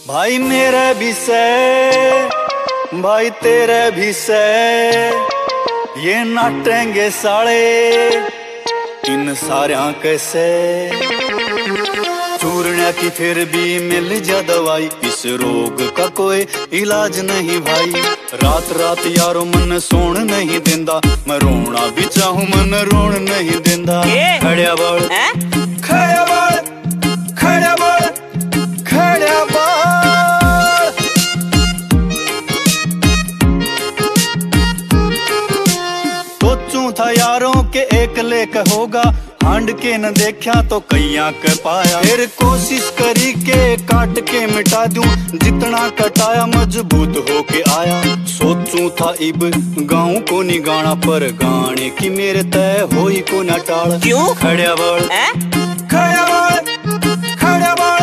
भाई मेरे भी से भाई तेरे भी से ये नाटेंगे साले इन सारिया कैसे चूरने की फिर भी मिल जा दवाई इस रोग का कोई इलाज नहीं भाई। रात रात यारो मन सोन नहीं देंदा मैं रोना भी चाहूं मन रोन नहीं देंदा। खड़िया बाल खड़िया बाल खड़िया बाल खड़िया बाल सोचूं था यारों के एक लेख होगा हांड के न देखा तो कैया के पाया फिर कोशिश करी के काट के मिटा दूं जितना कटाया मजबूत होके आया। सोचूं था इब गाँव को नहीं गाना पर गाने की मेरे तय होई को न टाल। क्यों खड़िया बाल खड़िया बाल खड़िया बाल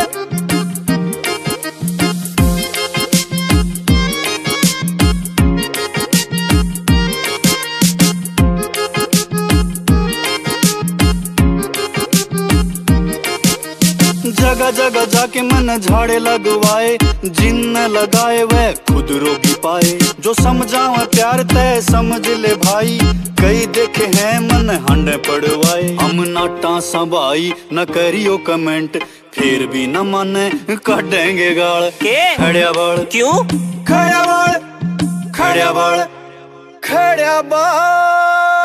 जगह जगह जाके मन झाड़े लगवाए जिन लगाए वह खुद रोगी पाए। जो समझावे प्यार तय समझ ले भाई कई देखे हैं मन हंडे पड़वाए। हम नाटा संभाई न करियो कमेंट फिर भी न माने काटेंगे गाल। खड़िया बाल क्यों खड़िया बाल खड़िया बाल खड़िया बाल।